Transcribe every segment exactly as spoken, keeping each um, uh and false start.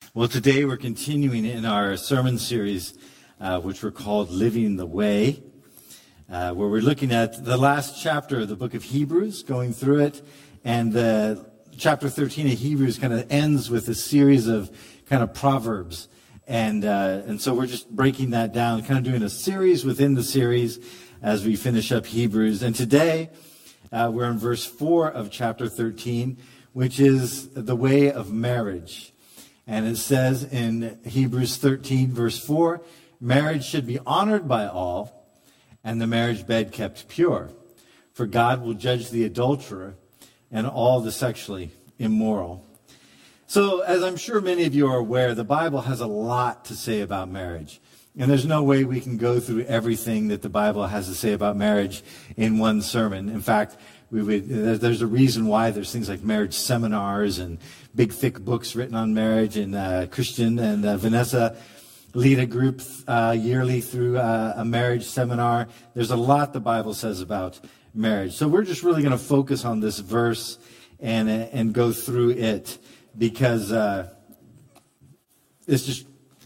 Well, today we're continuing in our sermon series, uh, which we're called Living the Way, uh, where we're looking at the last chapter of the book of Hebrews, going through it, and uh, chapter thirteen of Hebrews kind of ends with a series of kind of proverbs, and uh, and so we're just breaking that down, kind of doing a series within the series as we finish up Hebrews. And today uh, we're in verse four of chapter thirteen, which is the way of marriage. And it says in Hebrews thirteen, verse four, marriage should be honored by all, and the marriage bed kept pure. For God will judge the adulterer and all the sexually immoral. So, as I'm sure many of you are aware, the Bible has a lot to say about marriage. And there's no way we can go through everything that the Bible has to say about marriage in one sermon. In fact, we would, there's a reason why there's things like marriage seminars and big, thick books written on marriage. And uh, Christian and uh, Vanessa lead a group uh, yearly through uh, a marriage seminar. There's a lot the Bible says about marriage. So we're just really going to focus on this verse and and go through it because uh, it's just,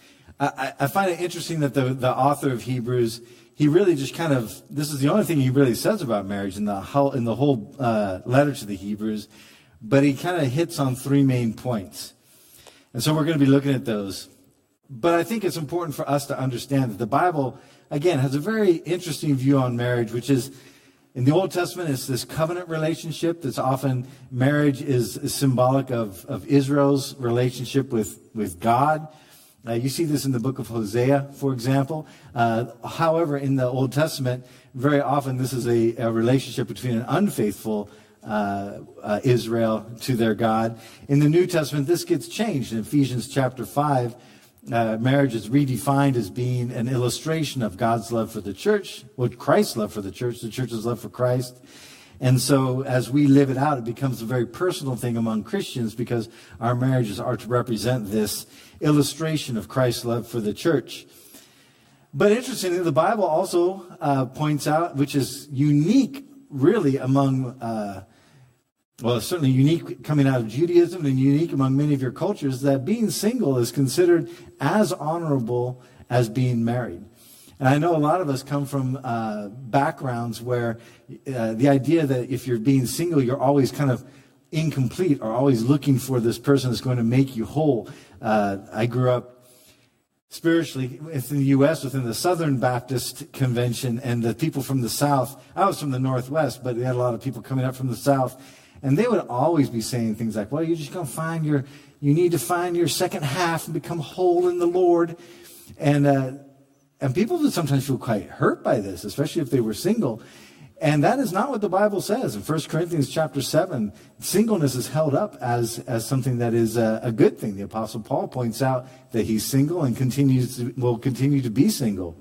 I, I find it interesting that the, the author of Hebrews, he really just kind of, this is the only thing he really says about marriage in the whole, in the whole uh, letter to the Hebrews, but he kind of hits on three main points. And so we're going to be looking at those. But I think it's important for us to understand that the Bible, again, has a very interesting view on marriage, which is, in the Old Testament, it's this covenant relationship that's often, marriage is, is symbolic of, of Israel's relationship with, with God. Uh, you see this in the book of Hosea, for example. Uh, however, in the Old Testament, very often this is a, a relationship between an unfaithful uh, uh, Israel to their God. In the New Testament, this gets changed. In Ephesians chapter five, uh, marriage is redefined as being an illustration of God's love for the church, what Christ's love for the church, the church's love for Christ. And so as we live it out, it becomes a very personal thing among Christians because our marriages are to represent this illustration of Christ's love for the church. But interestingly, the Bible also uh, points out, which is unique really among, uh, well, certainly unique coming out of Judaism and unique among many of your cultures, that being single is considered as honorable as being married. And I know a lot of us come from uh, backgrounds where uh, the idea that if you're being single, you're always kind of incomplete or always looking for this person that's going to make you whole. Uh, I grew up spiritually within the U S within the Southern Baptist Convention, and the people from the South, I was from the Northwest, but we had a lot of people coming up from the South, and they would always be saying things like, well, you're just going to find your, you need to find your second half and become whole in the Lord. And, uh, And people would sometimes feel quite hurt by this, especially if they were single. And that is not what the Bible says. In First Corinthians chapter seven, singleness is held up as, as something that is a, a good thing. The Apostle Paul points out that he's single and continues to, will continue to be single.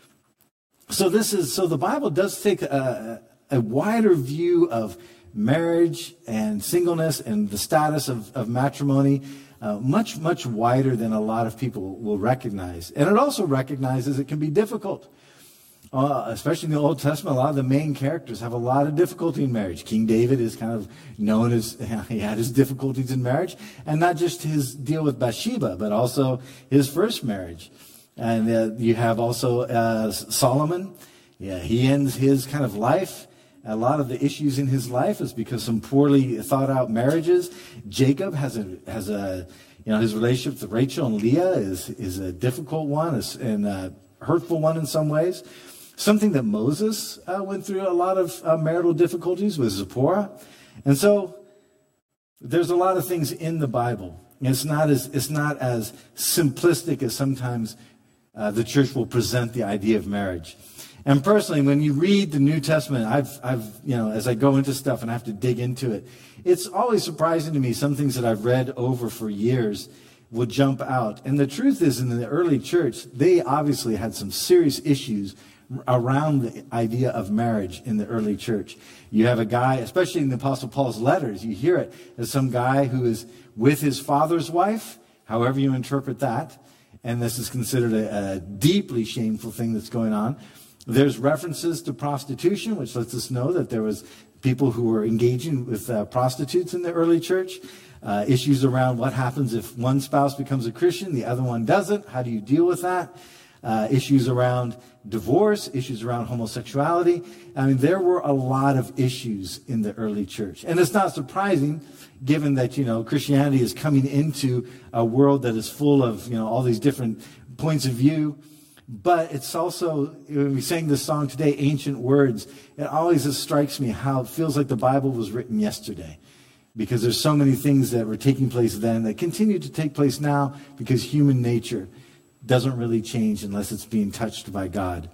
So this is so the Bible does take a, a wider view of marriage and singleness and the status of, of matrimony. Uh, much, much wider than a lot of people will recognize. And it also recognizes it can be difficult. Uh, especially in the Old Testament, a lot of the main characters have a lot of difficulty in marriage. King David is kind of known as, he had his difficulties in marriage. And not just his deal with Bathsheba, but also his first marriage. And uh, you have also uh, Solomon. Yeah, he ends his kind of life. A lot of the issues in his life is because some poorly thought out marriages. Jacob has a has a you know his relationship with Rachel and Leah is is a difficult one and a hurtful one in some ways. Something that Moses uh, went through a lot of uh, marital difficulties with Zipporah, and so there's a lot of things in the Bible. It's not as it's not as simplistic as sometimes uh, the church will present the idea of marriage. And personally, when you read the New Testament, I've, I've, you know, as I go into stuff and I have to dig into it, it's always surprising to me. Some things that I've read over for years will jump out. And the truth is, in the early church, they obviously had some serious issues around the idea of marriage in the early church. You have a guy, especially in the Apostle Paul's letters, you hear it as some guy who is with his father's wife, however you interpret that. And this is considered a, a deeply shameful thing that's going on. There's references to prostitution, which lets us know that there was people who were engaging with uh, prostitutes in the early church. uh, issues around what happens if one spouse becomes a Christian, the other one doesn't. How do you deal with that? Uh, issues around divorce, issues around homosexuality. I mean, there were a lot of issues in the early church. And it's not surprising, given that, you know, Christianity is coming into a world that is full of, you know, all these different points of view. But it's also, when we sang this song today, Ancient Words, it always just strikes me how it feels like the Bible was written yesterday. Because there's so many things that were taking place then that continue to take place now, because human nature doesn't really change unless it's being touched by God.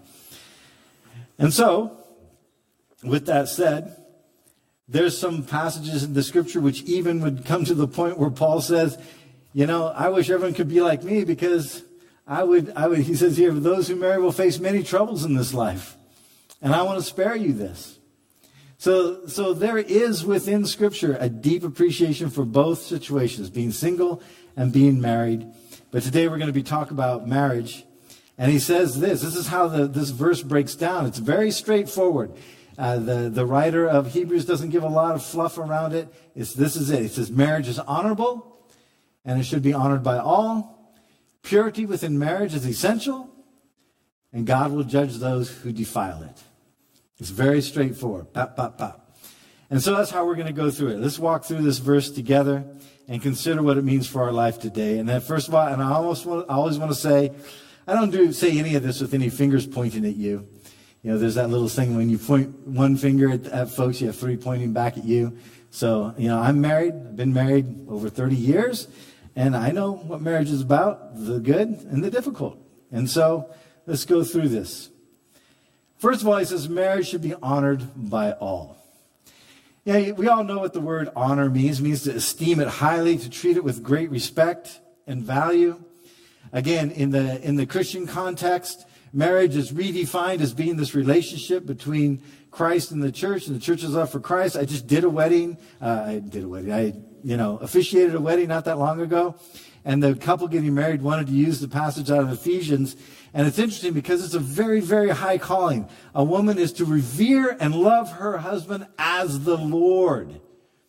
And so, with that said, there's some passages in the scripture which even would come to the point where Paul says, you know, I wish everyone could be like me, because I would, I would, he says here, those who marry will face many troubles in this life. And I want to spare you this. So, so there is within scripture a deep appreciation for both situations, being single and being married. But today we're going to be talking about marriage. And he says this. This is how the, this verse breaks down. It's very straightforward. Uh, the, the writer of Hebrews doesn't give a lot of fluff around it. It's, this is it. It says marriage is honorable, and it should be honored by all. Purity within marriage is essential, and God will judge those who defile it. It's very straightforward. Pop, pop, pop. And so that's how we're going to go through it. Let's walk through this verse together and consider what it means for our life today. And then first of all, and I almost want, I always want to say, I don't do say any of this with any fingers pointing at you. You know, there's that little thing when you point one finger at, at folks, you have three pointing back at you. So, you know, I'm married. I've been married over thirty years, and I know what marriage is about, the good and the difficult. And so let's go through this. First of all, he says marriage should be honored by all. Yeah, we all know what the word honor means. It means to esteem it highly, to treat it with great respect and value. Again, in the in the Christian context, marriage is redefined as being this relationship between Christ and the church, and the church is love for Christ. I just did a wedding. Uh, I did a wedding. I, you know, officiated a wedding not that long ago, and the couple getting married wanted to use the passage out of Ephesians. And it's interesting because it's a very, very high calling. A woman is to revere and love her husband as the Lord.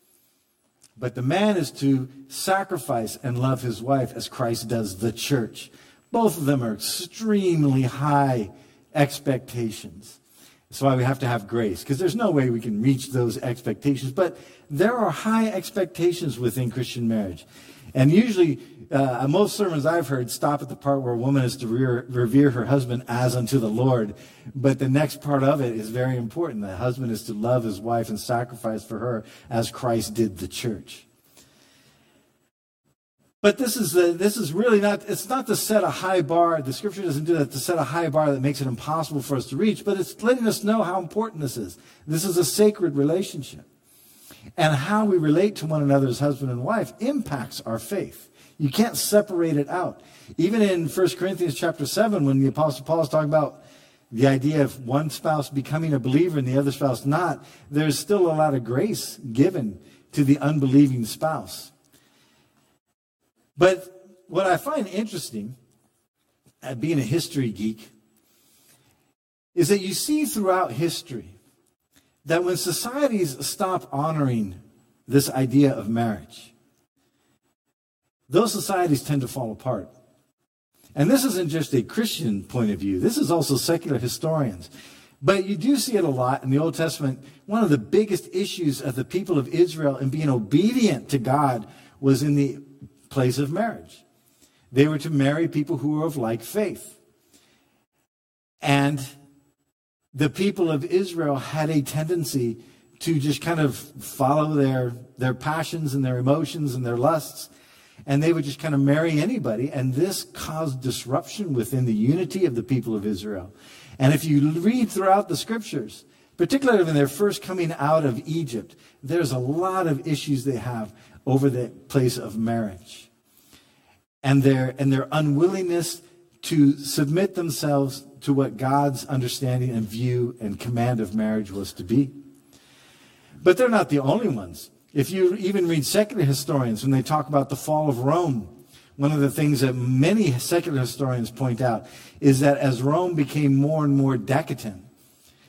But the man is to sacrifice and love his wife as Christ does the church. Both of them are extremely high expectations. That's why we have to have grace, because there's no way we can reach those expectations. But there are high expectations within Christian marriage. And usually, uh, most sermons I've heard stop at the part where a woman is to revere, revere her husband as unto the Lord. But the next part of it is very important. The husband is to love his wife and sacrifice for her as Christ did the church. But this is the, this is really not, it's not to set a high bar. The scripture doesn't do that to set a high bar that makes it impossible for us to reach, but it's letting us know how important this is. This is a sacred relationship. And how we relate to one another as husband and wife impacts our faith. You can't separate it out. Even in First Corinthians chapter seven, when the Apostle Paul is talking about the idea of one spouse becoming a believer and the other spouse not, there's still a lot of grace given to the unbelieving spouse. But what I find interesting, at being a history geek, is that you see throughout history that when societies stop honoring this idea of marriage, those societies tend to fall apart. And this isn't just a Christian point of view. This is also secular historians. But you do see it a lot in the Old Testament. One of the biggest issues of the people of Israel in being obedient to God was in the place of marriage. They were to marry people who were of like faith. And the people of Israel had a tendency to just kind of follow their, their passions and their emotions and their lusts. And they would just kind of marry anybody. And this caused disruption within the unity of the people of Israel. And if you read throughout the scriptures, particularly when they're first coming out of Egypt, there's a lot of issues they have over the place of marriage. And their, and their unwillingness to submit themselves to what God's understanding and view and command of marriage was to be. But they're not the only ones. If you even read secular historians, when they talk about the fall of Rome, one of the things that many secular historians point out is that as Rome became more and more decadent,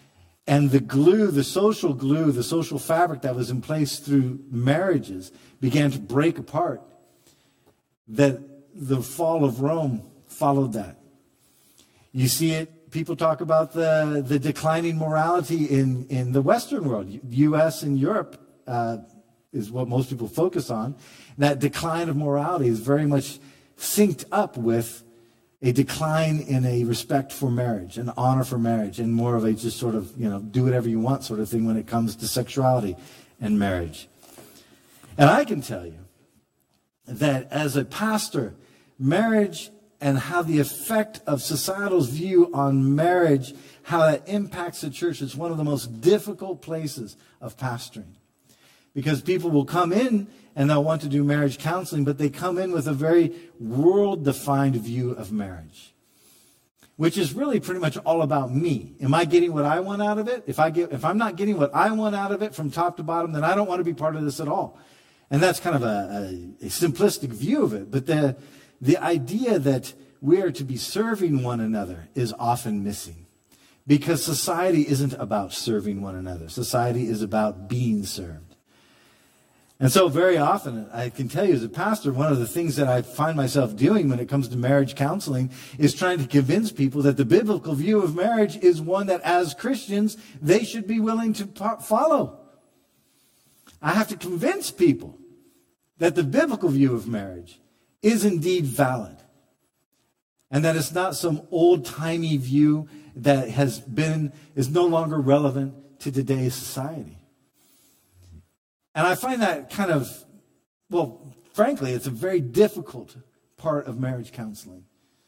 And the glue, the social glue, the social fabric that was in place through marriages began to break apart, that the fall of Rome followed that. You see it, people talk about the, the declining morality in, in the Western world. U S and Europe uh, is what most people focus on. That decline of morality is very much synced up with a decline in a respect for marriage, an honor for marriage, and more of a just sort of, you know, do whatever you want sort of thing when it comes to sexuality and marriage. And I can tell you that as a pastor, marriage and how the effect of societal's view on marriage, how that impacts the church, is one of the most difficult places of pastoring. Because people will come in and they'll want to do marriage counseling, but they come in with a very world-defined view of marriage, which is really pretty much all about me. Am I getting what I want out of it? If I get, if I'm not getting what I want out of it from top to bottom, then I don't want to be part of this at all. And that's kind of a, a, a simplistic view of it. But the, the idea that we are to be serving one another is often missing. Because society isn't about serving one another. Society is about being served. And so very often, I can tell you as a pastor, one of the things that I find myself doing when it comes to marriage counseling is trying to convince people that the biblical view of marriage is one that as Christians, they should be willing to follow. I have to convince people that the biblical view of marriage is indeed valid. And that it's not some old-timey view that has been, is no longer relevant to today's society. And I find that kind of, well, frankly, it's a very difficult part of marriage counseling.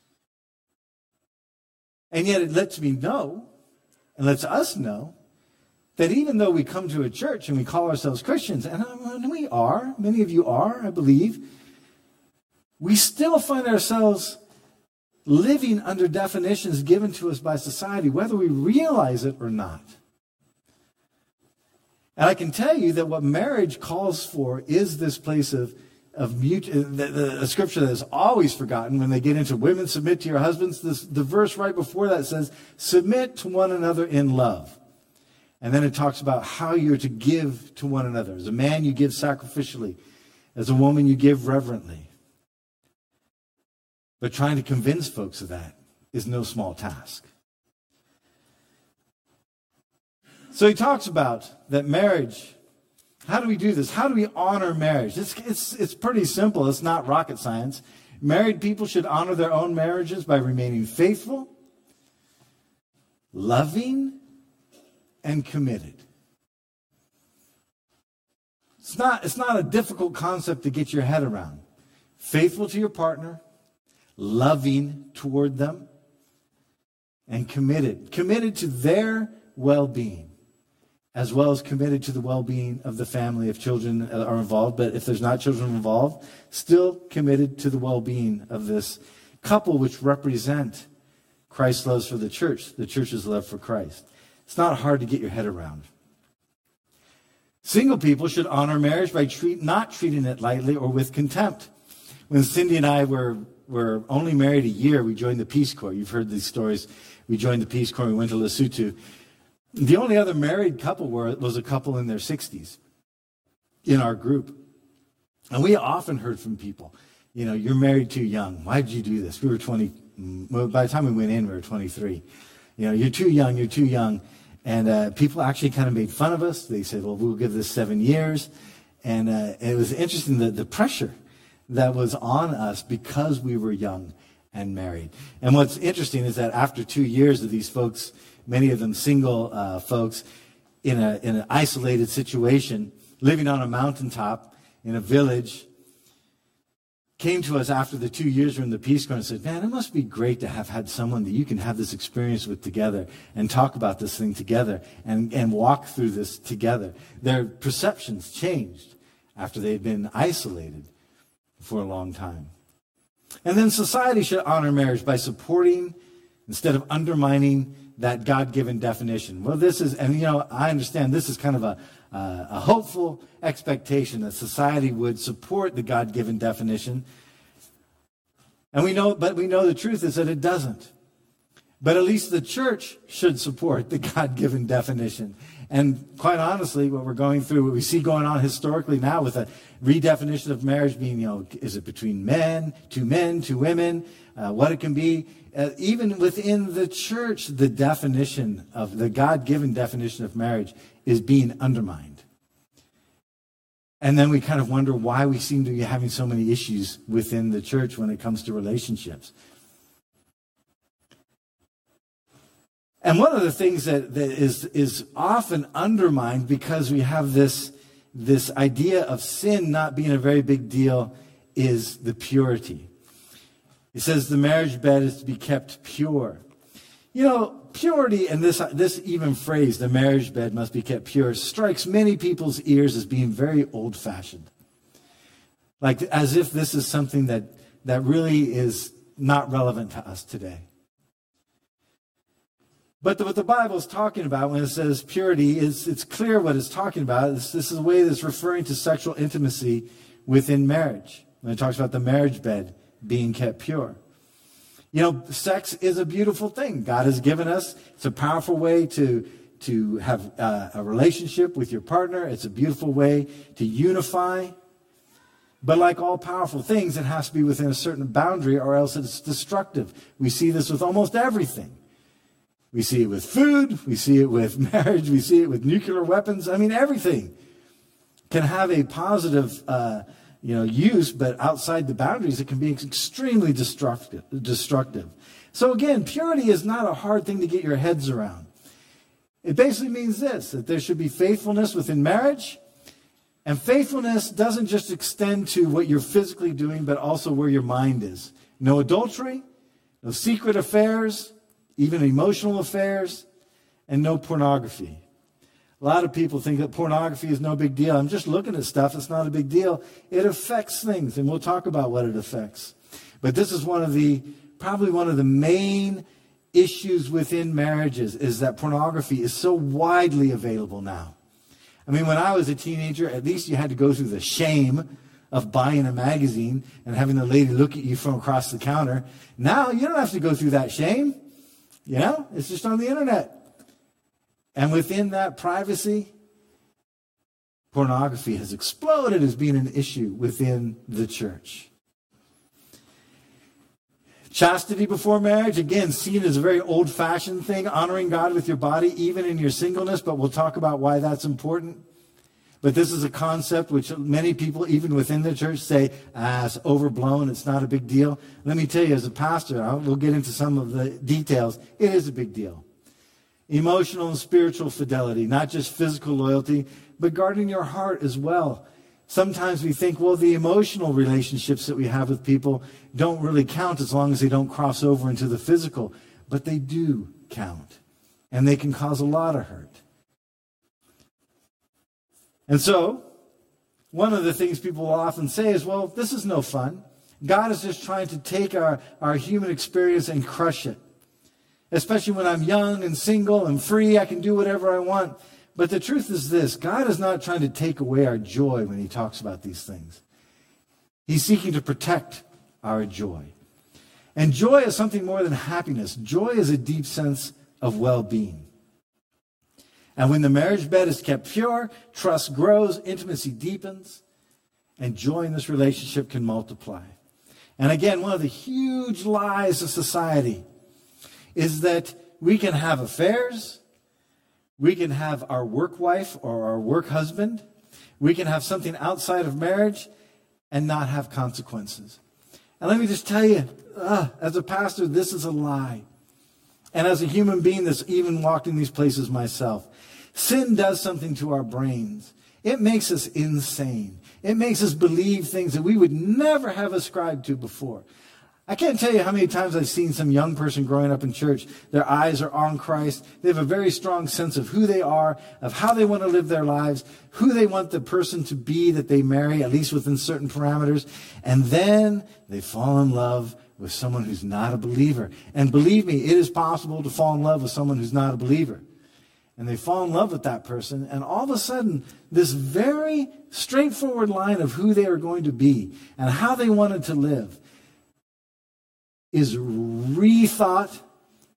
And yet it lets me know, and lets us know, that even though we come to a church and we call ourselves Christians, and we are, many of you are, I believe, we still find ourselves living under definitions given to us by society, whether we realize it or not. And I can tell you that what marriage calls for is this place of, of mute, the, the, the scripture that is always forgotten when they get into women, submit to your husbands. This, the verse right before that says, submit to one another in love. And then it talks about how you're to give to one another. As a man, you give sacrificially. As a woman, you give reverently. But trying to convince folks of that is no small task. So he talks about that marriage. How do we do this? How do we honor marriage? It's, it's, it's pretty simple. It's not rocket science. Married people should honor their own marriages by remaining faithful, loving, and committed. It's not, it's not a difficult concept to get your head around. Faithful to your partner, loving toward them, and committed. Committed to their well-being, as well as committed to the well-being of the family if children are involved. But if there's not children involved, still committed to the well-being of this couple, which represent Christ's love for the church, the church's love for Christ. It's not hard to get your head around. Single people should honor marriage by treat, not treating it lightly or with contempt. When Cindy and I were, were only married a year, we joined the Peace Corps. You've heard these stories. We joined the Peace Corps. We went to Lesotho. The only other married couple were, was a couple in their sixties in our group. And we often heard from people, you know, you're married too young. Why did you do this? We were twenty. Well, by the time we went in, we were twenty-three. You know, you're too young, you're too young. And uh, people actually kind of made fun of us. They said, well, we'll give this seven years. And uh, it was interesting, the, the pressure that was on us because we were young and married. And what's interesting is that after two years of these folks, many of them single uh, folks, in a in an isolated situation, living on a mountaintop in a village, came to us after the two years were in the Peace Corps and said, man, it must be great to have had someone that you can have this experience with together and talk about this thing together and, and walk through this together. Their perceptions changed after they had been isolated for a long time. And then society should honor marriage by supporting instead of undermining that God-given definition. Well, this is, and you know, I understand this is kind of a, uh, a hopeful expectation that society would support the God-given definition. And we know, but we know the truth is that it doesn't. But at least the church should support the God-given definition. And quite honestly, what we're going through, what we see going on historically now with a redefinition of marriage being, you know, is it between men, two men, two women, uh, what it can be. Uh, even within the church, the definition of the God-given definition of marriage is being undermined. And then we kind of wonder why we seem to be having so many issues within the church when it comes to relationships. And one of the things that, that is, is often undermined because we have this, this idea of sin not being a very big deal is the purity. It says the marriage bed is to be kept pure. You know, purity, and this, this even phrase, the marriage bed must be kept pure, strikes many people's ears as being very old-fashioned. Like as if this is something that, that really is not relevant to us today. But the, what the Bible is talking about when it says purity, is it's clear what it's talking about. It's, this is a way that's referring to sexual intimacy within marriage. When it talks about the marriage bed being kept pure. You know, sex is a beautiful thing. God has given us. It's a powerful way to, to have uh, a relationship with your partner. It's a beautiful way to unify. But like all powerful things, it has to be within a certain boundary or else it's destructive. We see this with almost everything. We see it with food, we see it with marriage, we see it with nuclear weapons. I mean, everything can have a positive uh, you know, use, but outside the boundaries, it can be extremely destructive. destructive. So again, purity is not a hard thing to get your heads around. It basically means this, that there should be faithfulness within marriage, and faithfulness doesn't just extend to what you're physically doing, but also where your mind is. No adultery, no secret affairs, even emotional affairs, and no pornography. A lot of people think that pornography is no big deal. I'm just looking at stuff. It's not a big deal. It affects things, and we'll talk about what it affects. But this is one of the, probably one of the main issues within marriages is that pornography is so widely available now. I mean, when I was a teenager, at least you had to go through the shame of buying a magazine and having the lady look at you from across the counter. Now, you don't have to go through that shame. You know, it's just on the internet. And within that privacy, pornography has exploded as being an issue within the church. Chastity before marriage, again, seen as a very old-fashioned thing, honoring God with your body, even in your singleness, but we'll talk about why that's important. But this is a concept which many people, even within the church, say, ah, it's overblown, it's not a big deal. Let me tell you, as a pastor, I'll, we'll get into some of the details. It is a big deal. Emotional and spiritual fidelity, not just physical loyalty, but guarding your heart as well. Sometimes we think, well, the emotional relationships that we have with people don't really count as long as they don't cross over into the physical. But they do count, and they can cause a lot of hurt. And so, one of the things people will often say is, well, this is no fun. God is just trying to take our, our human experience and crush it. Especially when I'm young and single and free, I can do whatever I want. But the truth is this, God is not trying to take away our joy when he talks about these things. He's seeking to protect our joy. And joy is something more than happiness. Joy is a deep sense of well-being. And when the marriage bed is kept pure, trust grows, intimacy deepens, and joy in this relationship can multiply. And again, one of the huge lies of society is that we can have affairs, we can have our work wife or our work husband, we can have something outside of marriage and not have consequences. And let me just tell you, uh, as a pastor, this is a lie. And as a human being that's even walked in these places myself, sin does something to our brains. It makes us insane. It makes us believe things that we would never have ascribed to before. I can't tell you how many times I've seen some young person growing up in church. Their eyes are on Christ. They have a very strong sense of who they are, of how they want to live their lives, who they want the person to be that they marry, at least within certain parameters. And then they fall in love with someone who's not a believer. And believe me, it is possible to fall in love with someone who's not a believer. And they fall in love with that person, and all of a sudden, this very straightforward line of who they are going to be and how they wanted to live is rethought,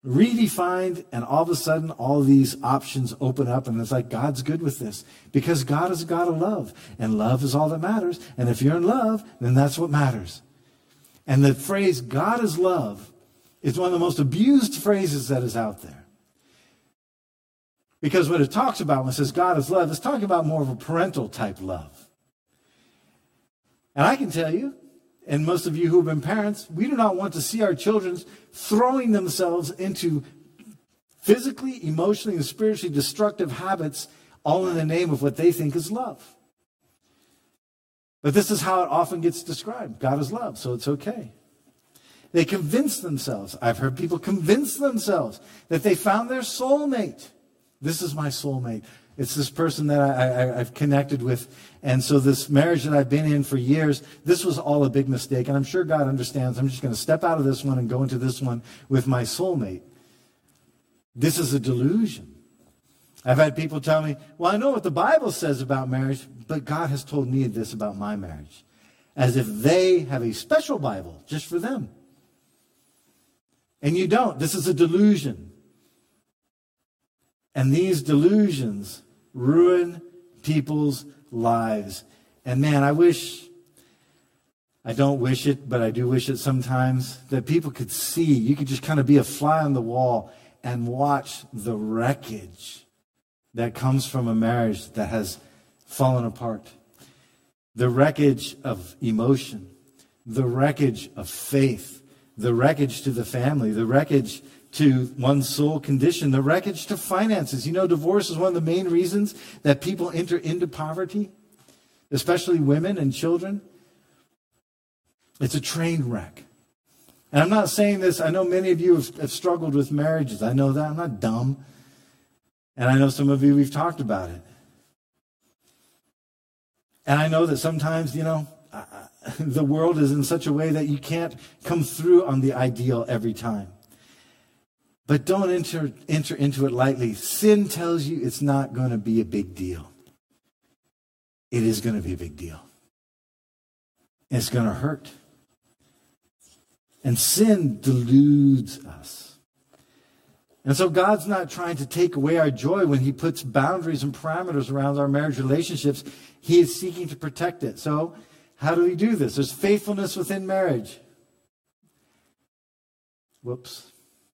redefined, and all of a sudden all these options open up, and it's like God's good with this because God is a God of love, and love is all that matters. And if you're in love, then that's what matters. And the phrase God is love is one of the most abused phrases that is out there. Because what it talks about when it says God is love, it's talking about more of a parental type love. And I can tell you, and most of you who have been parents, we do not want to see our children throwing themselves into physically, emotionally, and spiritually destructive habits, all in the name of what they think is love. But this is how it often gets described. God is love, so it's okay. They convince themselves. I've heard people convince themselves that they found their soulmate. This is my soulmate. It's this person that I, I, I've connected with. And so this marriage that I've been in for years, this was all a big mistake. And I'm sure God understands. I'm just going to step out of this one and go into this one with my soulmate. This is a delusion. I've had people tell me, well, I know what the Bible says about marriage, but God has told me this about my marriage. As if they have a special Bible just for them. And you don't. This is a delusion. And these delusions ruin people's lives. And man, I wish, I don't wish it, but I do wish it sometimes, that people could see, you could just kind of be a fly on the wall and watch the wreckage that comes from a marriage that has fallen apart. The wreckage of emotion, the wreckage of faith, the wreckage to the family, the wreckage to one's soul condition, the wreckage to finances. You know, divorce is one of the main reasons that people enter into poverty, especially women and children. It's a train wreck. And I'm not saying this, I know many of you have, have struggled with marriages. I know that. I'm not dumb. And I know some of you, we've talked about it. And I know that sometimes, you know, uh, the world is in such a way that you can't come through on the ideal every time. But don't enter, enter into it lightly. Sin tells you it's not going to be a big deal. It is going to be a big deal. It's going to hurt. And sin deludes us. And so God's not trying to take away our joy when he puts boundaries and parameters around our marriage relationships. He is seeking to protect it. So how do we do this? There's faithfulness within marriage. Whoops.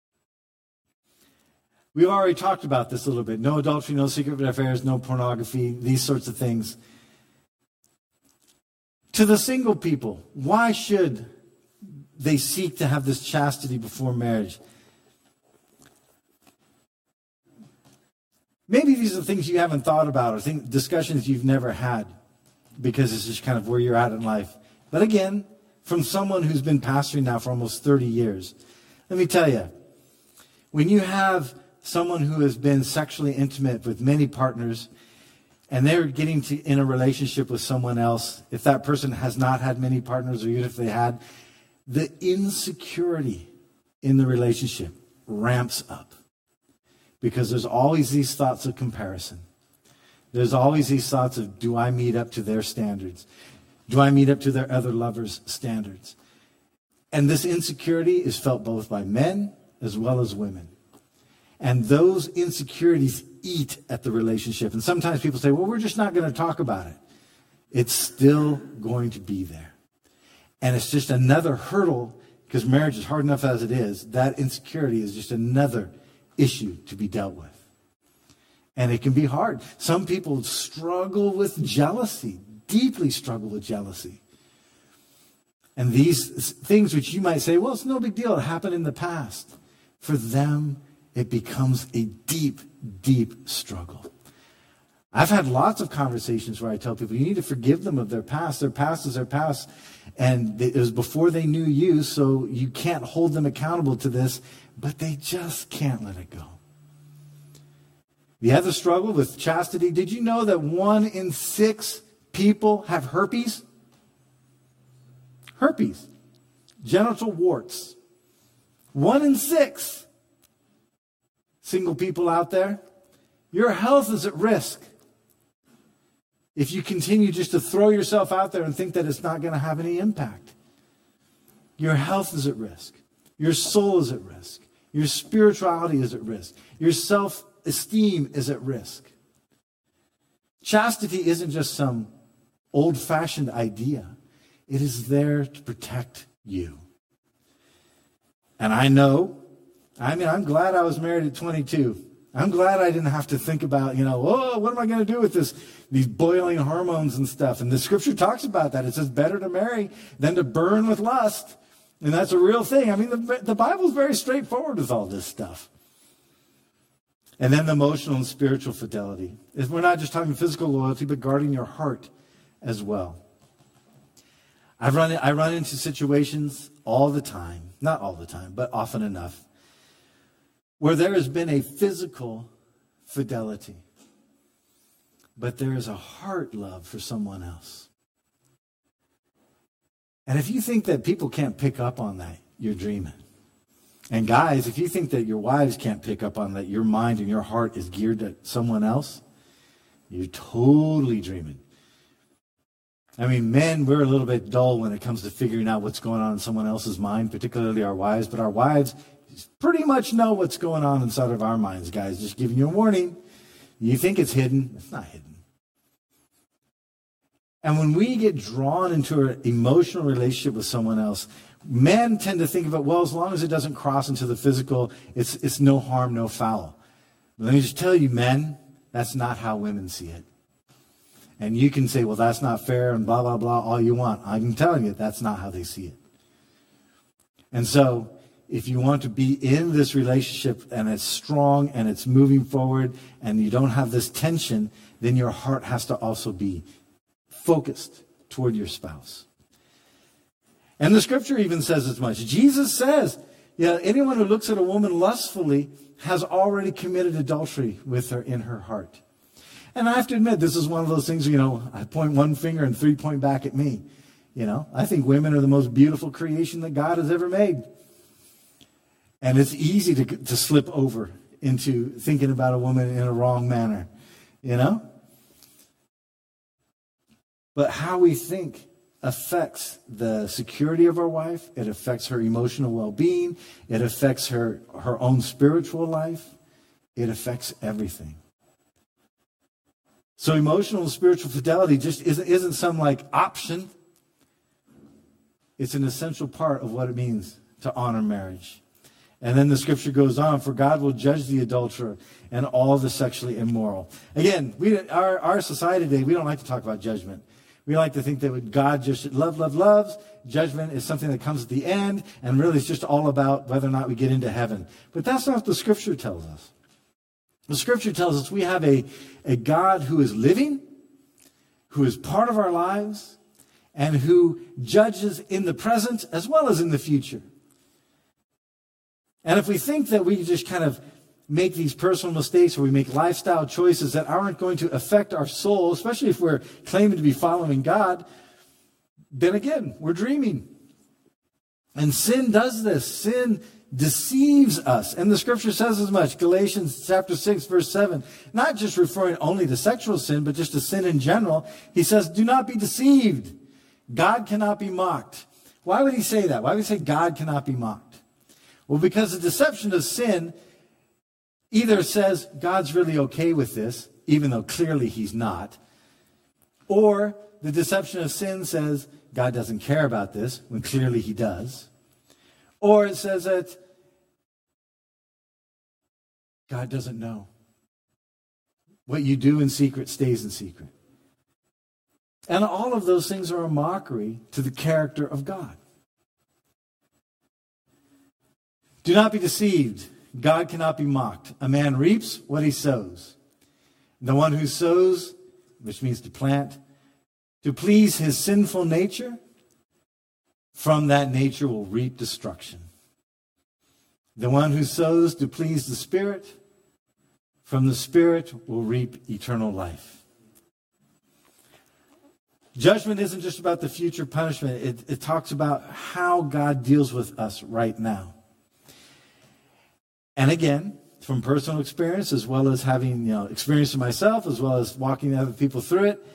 We've already talked about this a little bit. No adultery, no secret affairs, no pornography, these sorts of things. To the single people, why should they seek to have this chastity before marriage? Maybe these are things you haven't thought about or think, discussions you've never had because it's just kind of where you're at in life. But again, from someone who's been pastoring now for almost thirty years, let me tell you, when you have someone who has been sexually intimate with many partners and they're getting to, in a relationship with someone else, if that person has not had many partners or even if they had, the insecurity in the relationship ramps up. Because there's always these thoughts of comparison. There's always these thoughts of, do I meet up to their standards? Do I meet up to their other lovers' standards? And this insecurity is felt both by men as well as women. And those insecurities eat at the relationship. And sometimes people say, well, we're just not going to talk about it. It's still going to be there. And it's just another hurdle, because marriage is hard enough as it is. That insecurity is just another issue to be dealt with. And it can be hard. Some people struggle with jealousy, deeply struggle with jealousy. And these things which you might say, well, it's no big deal. It happened in the past. For them, it becomes a deep, deep struggle. I've had lots of conversations where I tell people, you need to forgive them of their past. Their past is their past. And it was before they knew you, so you can't hold them accountable to this, but they just can't let it go. The other struggle with chastity, did you know that one in six people have herpes? Herpes. Genital warts. One in six. Single people out there, your health is at risk if you continue just to throw yourself out there and think that it's not going to have any impact. Your health is at risk. Your soul is at risk. Your spirituality is at risk. Your self-esteem is at risk. Chastity isn't just some old-fashioned idea. It is there to protect you. And I know, I mean, I'm glad I was married at twenty-two. I'm glad I didn't have to think about, you know, oh, what am I going to do with this, these boiling hormones and stuff. And the scripture talks about that. It says better to marry than to burn with lust. And that's a real thing. I mean, the, the Bible is very straightforward with all this stuff. And then the emotional and spiritual fidelity. We're not just talking physical loyalty, but guarding your heart as well. I've run, I run into situations all the time, not all the time, but often enough, where there has been a physical fidelity, but there is a heart love for someone else. And if you think that people can't pick up on that, you're dreaming. And guys, if you think that your wives can't pick up on that, your mind and your heart is geared to someone else, you're totally dreaming. I mean, men, we're a little bit dull when it comes to figuring out what's going on in someone else's mind, particularly our wives. But our wives pretty much know what's going on inside of our minds, guys. Just giving you a warning. You think it's hidden. It's not hidden. And when we get drawn into an emotional relationship with someone else, men tend to think of it, well, as long as it doesn't cross into the physical, it's, it's no harm, no foul. But let me just tell you, men, that's not how women see it. And you can say, well, that's not fair and blah, blah, blah, all you want. I'm telling you, that's not how they see it. And so if you want to be in this relationship and it's strong and it's moving forward and you don't have this tension, then your heart has to also be focused toward your spouse. And the scripture even says as much. Jesus says, yeah, anyone who looks at a woman lustfully has already committed adultery with her in her heart. And I have to admit, this is one of those things, you know, I point one finger and three point back at me. You know, I think women are the most beautiful creation that God has ever made. And it's easy to, to slip over into thinking about a woman in a wrong manner, you know? But how we think affects the security of our wife. It affects her emotional well-being. It affects her, her own spiritual life. It affects everything. So emotional and spiritual fidelity just isn't, isn't some like option. It's an essential part of what it means to honor marriage. And then the scripture goes on, for God will judge the adulterer and all the sexually immoral. Again, we our, our society today, we don't like to talk about judgment. We like to think that God just love, love, loves. Judgment is something that comes at the end, and really it's just all about whether or not we get into heaven. But that's not what the scripture tells us. The scripture tells us we have a, a God who is living, who is part of our lives, and who judges in the present as well as in the future. And if we think that we just kind of make these personal mistakes or we make lifestyle choices that aren't going to affect our soul, especially if we're claiming to be following God, then again, we're dreaming. And sin does this. Sin deceives us. And the scripture says as much. Galatians chapter six, verse seven. Not just referring only to sexual sin, but just to sin in general. He says, do not be deceived. God cannot be mocked. Why would he say that? Why would he say God cannot be mocked? Well, because the deception of sin either says God's really okay with this, even though clearly he's not, or the deception of sin says God doesn't care about this, when clearly he does, or it says that God doesn't know. What you do in secret stays in secret. And all of those things are a mockery to the character of God. Do not be deceived. God cannot be mocked. A man reaps what he sows. The one who sows, which means to plant, to please his sinful nature, from that nature will reap destruction. The one who sows to please the Spirit, from the Spirit will reap eternal life. Judgment isn't just about the future punishment. It, it talks about how God deals with us right now. And again, from personal experience, as well as having, you know, experienced it myself, as well as walking other people through it,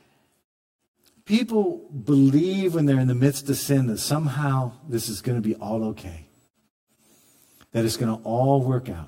people believe when they're in the midst of sin that somehow this is going to be all okay. that it's going to all work out.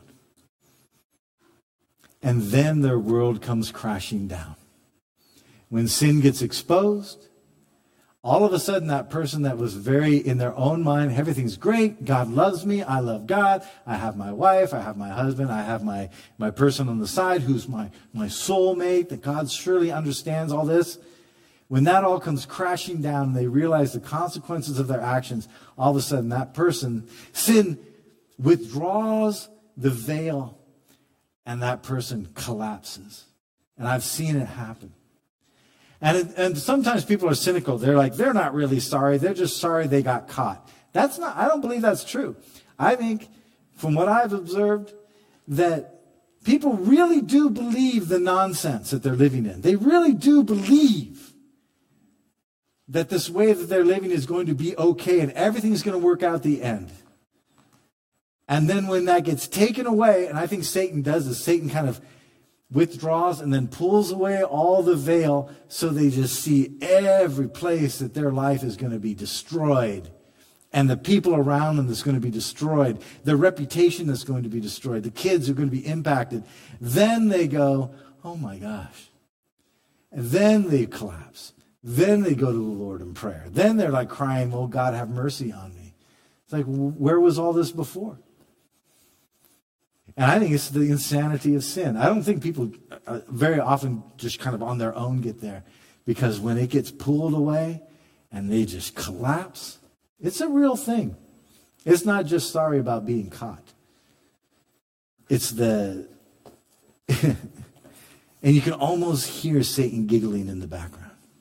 And then their world comes crashing down. When sin gets exposed, all of a sudden that person that was very in their own mind, everything's great, God loves me, I love God, I have my wife, I have my husband, I have my, my person on the side who's my, my soulmate, that God surely understands all this. When that all comes crashing down and they realize the consequences of their actions, all of a sudden that person, sin withdraws the veil and that person collapses. And I've seen it happen. And, it, and sometimes people are cynical. They're like, they're not really sorry. They're just sorry they got caught. That's not, I don't believe that's true. I think, from what I've observed, that people really do believe the nonsense that they're living in. They really do believe that this way that they're living is going to be okay and everything's going to work out at the end. And then when that gets taken away, and I think Satan does this, Satan kind of withdraws and then pulls away all the veil so they just see every place that their life is going to be destroyed. And the people around them that's going to be destroyed. Their reputation that's going to be destroyed. The kids are going to be impacted. Then they go, oh my gosh. And then they collapse. Then they go to the Lord in prayer. Then they're like crying, oh God, have mercy on me. It's like, where was all this before? And I think it's the insanity of sin. I don't think people uh, very often just kind of on their own get there. Because when it gets pulled away and they just collapse, it's a real thing. It's not just sorry about being caught. It's the... and you can almost hear Satan giggling in the background.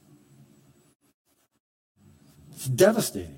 It's devastating.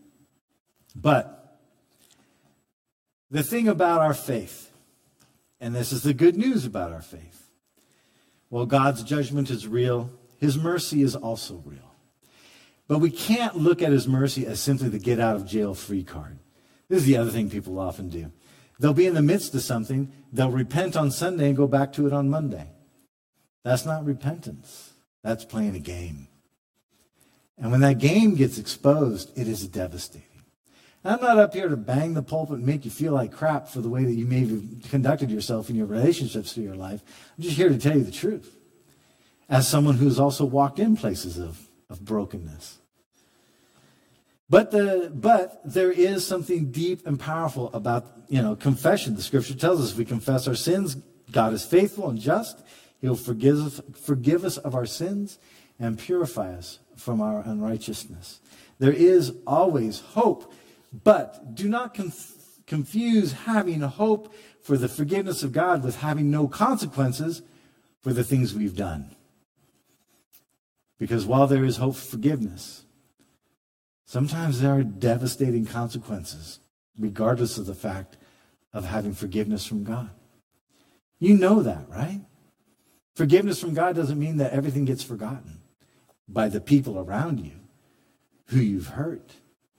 But the thing about our faith, and this is the good news about our faith. While God's judgment is real, his mercy is also real. But we can't look at his mercy as simply the get out of jail free card. This is the other thing people often do. They'll be in the midst of something, they'll repent on Sunday and go back to it on Monday. That's not repentance. That's playing a game. And when that game gets exposed, it is devastating. I'm not up here to bang the pulpit and make you feel like crap for the way that you may have conducted yourself in your relationships through your life. I'm just here to tell you the truth. As someone who's also walked in places of, of brokenness. But the but there is something deep and powerful about, you know, confession. The scripture tells us if we confess our sins, God is faithful and just. He'll forgive us, forgive us of our sins and purify us from our unrighteousness. There is always hope. But do not conf- confuse having hope for the forgiveness of God with having no consequences for the things we've done. Because while there is hope for forgiveness, sometimes there are devastating consequences, regardless of the fact of having forgiveness from God. You know that, right? Forgiveness from God doesn't mean that everything gets forgotten by the people around you who you've hurt.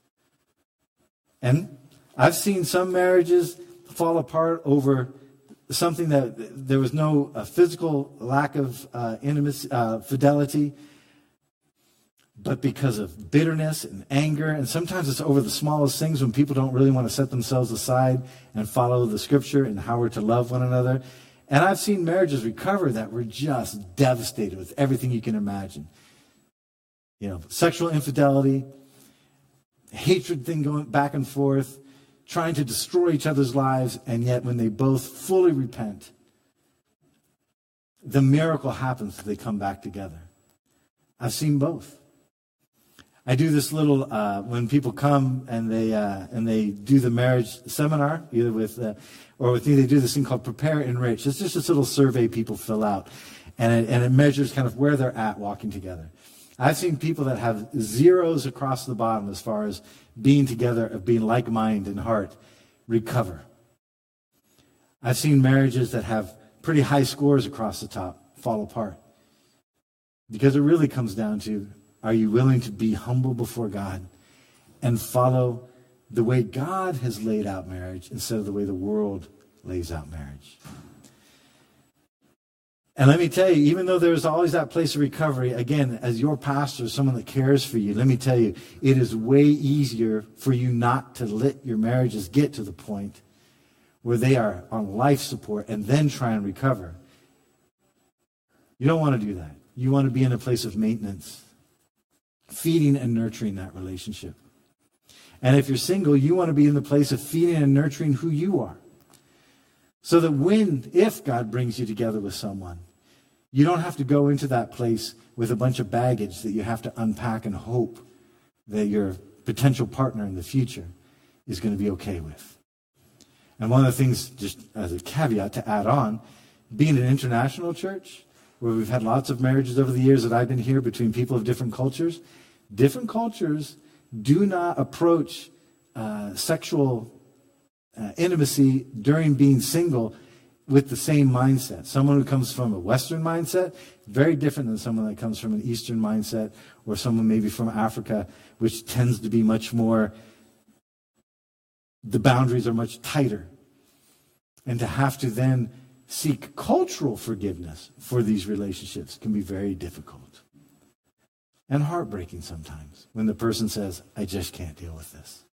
And I've seen some marriages fall apart over something that there was no uh, physical lack of uh, intimacy, uh, fidelity, but because of bitterness and anger. And sometimes it's over the smallest things when people don't really want to set themselves aside and follow the scripture and how we're to love one another. And I've seen marriages recover that were just devastated with everything you can imagine. You know, sexual infidelity, hatred thing going back and forth, trying to destroy each other's lives, and yet when they both fully repent, the miracle happens that they come back together. I've seen both. I do this little, uh, when people come and they uh, and they do the marriage seminar, either with, uh, or with me, they do this thing called Prepare, Enrich. It's just this little survey people fill out, and it, and it measures kind of where they're at walking together. I've seen people that have zeros across the bottom as far as being together, of being like mind and heart, recover. I've seen marriages that have pretty high scores across the top fall apart. Because it really comes down to, are you willing to be humble before God and follow the way God has laid out marriage instead of the way the world lays out marriage? And let me tell you, even though there's always that place of recovery, again, as your pastor, someone that cares for you, let me tell you, it is way easier for you not to let your marriages get to the point where they are on life support and then try and recover. You don't want to do that. You want to be in a place of maintenance, feeding and nurturing that relationship. And if you're single, you want to be in the place of feeding and nurturing who you are. So that when, if God brings you together with someone, you don't have to go into that place with a bunch of baggage that you have to unpack and hope that your potential partner in the future is going to be okay with. And one of the things, just as a caveat to add on, being an international church, where we've had lots of marriages over the years that I've been here between people of different cultures, different cultures do not approach uh, sexual uh, intimacy during being single with the same mindset. Someone who comes from a Western mindset, very different than someone that comes from an Eastern mindset, or someone maybe from Africa, which tends to be much more, the boundaries are much tighter. And to have to then seek cultural forgiveness for these relationships can be very difficult and heartbreaking sometimes when the person says, I just can't deal with this.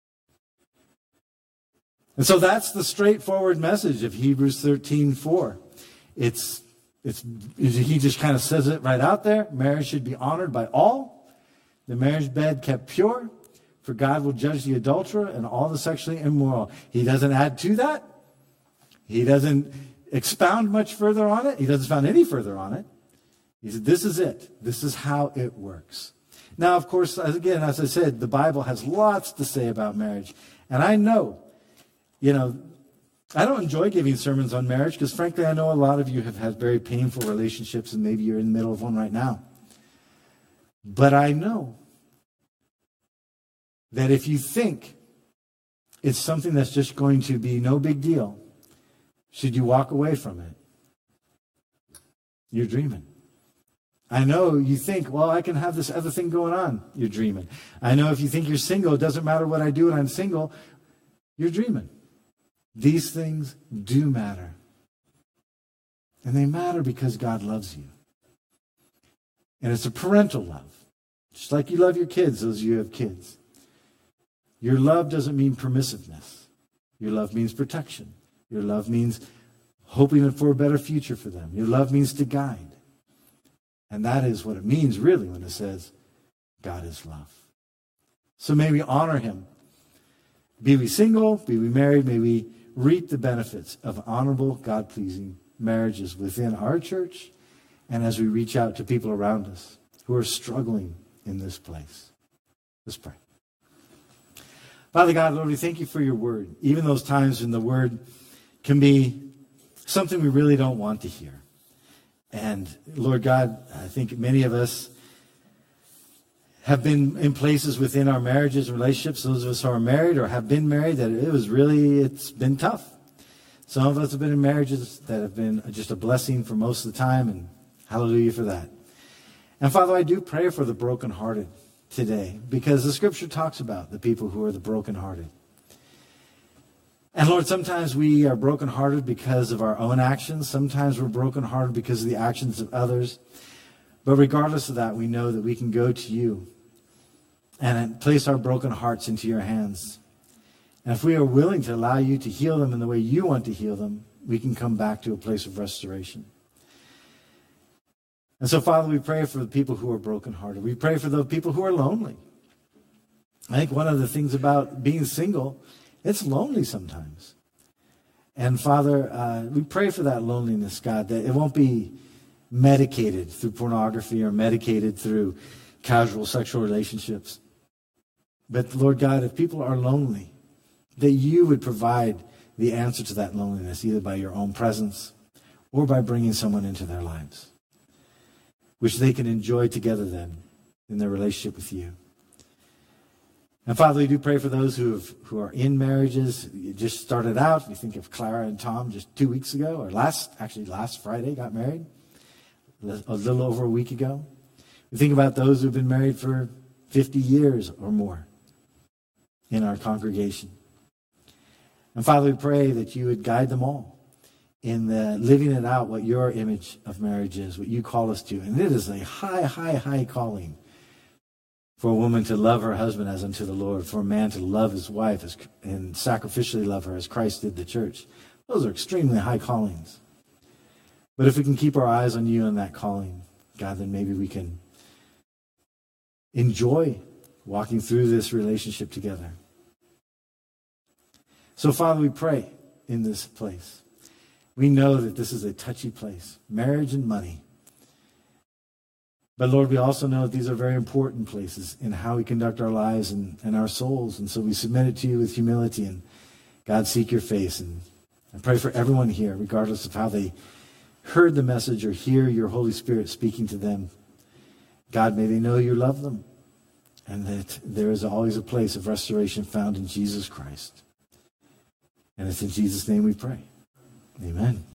And so that's the straightforward message of Hebrews thirteen four. It's, it's, he just kind of says it right out there. Marriage should be honored by all. The marriage bed kept pure, for God will judge the adulterer and all the sexually immoral. He doesn't add to that. He doesn't expound much further on it. He doesn't expound any further on it. He said, this is it. This is how it works. Now, of course, as again, as I said, the Bible has lots to say about marriage. And I know, you know, I don't enjoy giving sermons on marriage because, frankly, I know a lot of you have had very painful relationships and maybe you're in the middle of one right now. But I know that if you think it's something that's just going to be no big deal, should you walk away from it, you're dreaming. I know you think, well, I can have this other thing going on. You're dreaming. I know if you think you're single, it doesn't matter what I do when I'm single. You're dreaming. These things do matter. And they matter because God loves you. And it's a parental love. Just like you love your kids, those of you who have kids. Your love doesn't mean permissiveness. Your love means protection. Your love means hoping for a better future for them. Your love means to guide. And that is what it means really when it says God is love. So may we honor him. Be we single, be we married, may we reap the benefits of honorable, God-pleasing marriages within our church and as we reach out to people around us who are struggling in this place. Let's pray. Father God, Lord, we thank you for your word. Even those times when the word can be something we really don't want to hear. And Lord God, I think many of us have been in places within our marriages and relationships, those of us who are married or have been married, that it was really, it's been tough. Some of us have been in marriages that have been just a blessing for most of the time, and hallelujah for that. And Father, I do pray for the brokenhearted today, because the scripture talks about the people who are the brokenhearted. And Lord, sometimes we are brokenhearted because of our own actions. Sometimes we're brokenhearted because of the actions of others. But regardless of that, we know that we can go to you and place our broken hearts into your hands. And if we are willing to allow you to heal them in the way you want to heal them, we can come back to a place of restoration. And so, Father, we pray for the people who are brokenhearted. We pray for the people who are lonely. I think one of the things about being single, it's lonely sometimes. And Father, uh, we pray for that loneliness, God, that it won't be medicated through pornography or medicated through casual sexual relationships. But Lord God, if people are lonely, that you would provide the answer to that loneliness, either by your own presence or by bringing someone into their lives, which they can enjoy together then in their relationship with you. And Father, we do pray for those who have, who are in marriages. You just started out. We think of Clara and Tom just two weeks ago, or last, actually last Friday got married, a little over a week ago. We think about those who've been married for fifty years or more in our congregation. And Father, we pray that you would guide them all in the living it out, what your image of marriage is, what you call us to. And it is a high, high, high calling For a woman to love her husband as unto the Lord, for a man to love his wife as, and sacrificially love her as Christ did the church. Those are extremely high callings. But if we can keep our eyes on you and that calling, God, then maybe we can enjoy walking through this relationship together. So, Father, we pray in this place. We know that this is a touchy place, marriage and money. But, Lord, we also know that these are very important places in how we conduct our lives and, and our souls. And so we submit it to you with humility. And, God, seek your face. And I pray for everyone here, regardless of how they heard the message or hear your Holy Spirit speaking to them. God, may they know you love them and that there is always a place of restoration found in Jesus Christ. And it's in Jesus' name we pray. Amen.